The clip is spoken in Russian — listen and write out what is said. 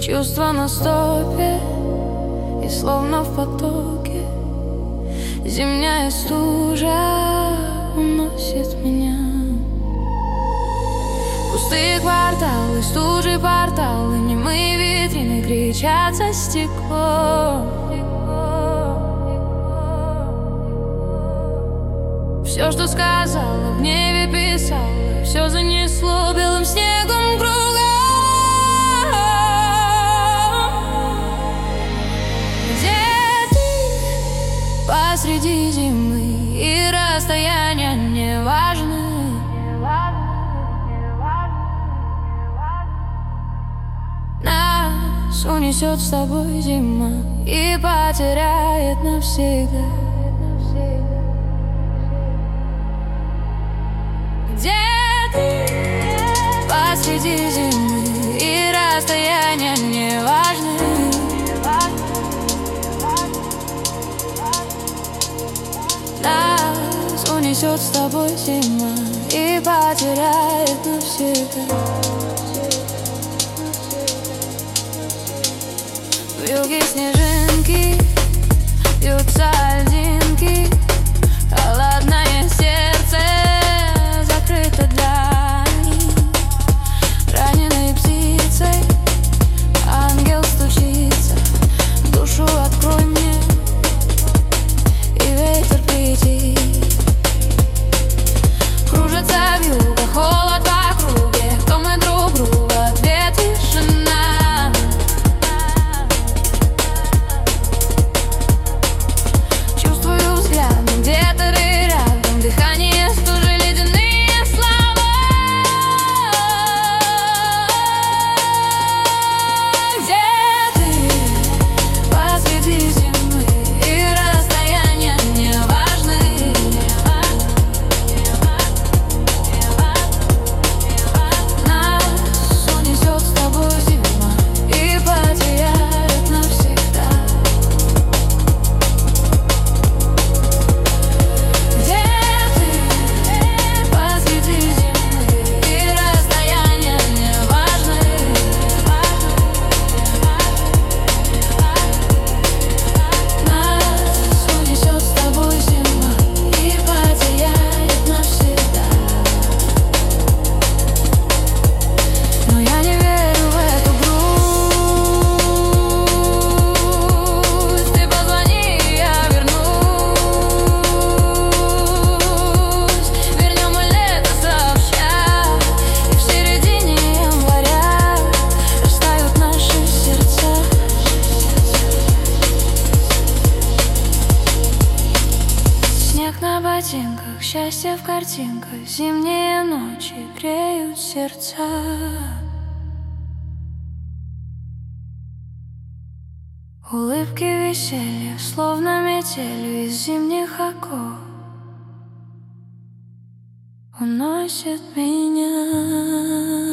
Чувства на стопе и словно в потоке. Зимняя стужа уносит меня. Пустые кварталы, стужи, порталы, немые витрины кричат за стеклом. Все, что сказала, в небе писала, все занесло белым снегом кругом. Где ты посреди зимы, и расстояния не важны. Нас унесет с тобой зима и потеряет навсегда. Где ты посреди зимы, и расстояния не важны. Нас унесет с тобой зима и потеряет навсегда. Вьюги снежинки, бьются льдинки, холодное сердце закрыто для них. Раненой птицей ангел стучится: душу открой мне, и ветер приди. Кружится вьюга, холод в округе, кто мы друг другу, ответ тишина. Чувствую взглядом, где-то ты рядом, дыхание стужи, ледяные слова. Где ты посреди зимы, и расстояния не важны. Нас унесет с тобой зима и потеряет навсегда. Где ты посреди зимы, и расстояния не важны. Нас унесет с тобой зима и потеряет навсегда. Но я не верю в эту грусть. Ты позвони, и я вернусь. Вернем мы лето сообща, и в середине января растают наши сердца. Снег на ботинках, счастье в картинках, зимние ночи греют сердца. Улыбки веселья, словно метелью из зимних оков, уносят меня.